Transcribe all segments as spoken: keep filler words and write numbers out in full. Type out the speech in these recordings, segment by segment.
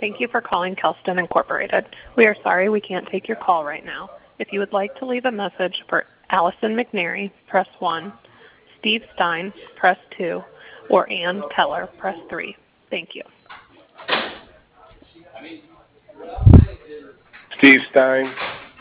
Thank you for calling Kelston Incorporated. We are sorry we can't take your call right now. If you would like to leave a message for Allison McNary, press one. Steve Stein, press two. Or Ann Keller, press three. Thank you. Steve Stein.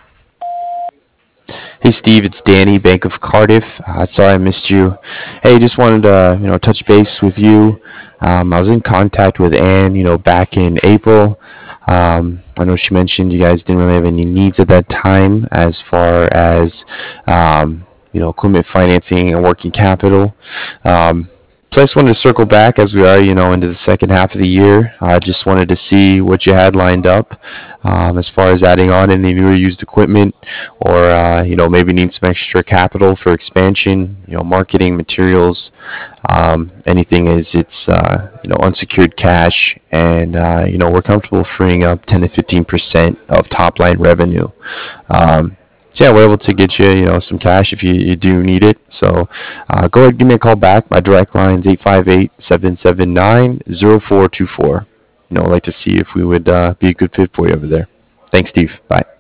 Hey Steve, it's Danny, Bank of Cardiff. Uh, sorry I missed you. Hey, just wanted to you know touch base with you. Um, I was in contact with Ann, you know, back in April. Um, I know she mentioned you guys didn't really have any needs at that time as far as um, you know equipment financing and working capital. Um, so I just wanted to circle back as we are, you know, into the second half of the year. I uh, just wanted to see what you had lined up um, as far as adding on any new or used equipment, or uh, you know maybe need some extra capital for expansion, you know, marketing materials, um, anything is it's uh, you know unsecured cash, and uh, you know we're comfortable freeing up ten to fifteen percent of top line revenue. Um, so yeah, we're able to get you, you know, some cash if you, you do need it. So uh, go ahead, give me a call back. My direct line is eight five eight, seven seven nine, zero four two four. You know, I'd like to see if we would uh, be a good fit for you over there. Thanks, Steve. Bye.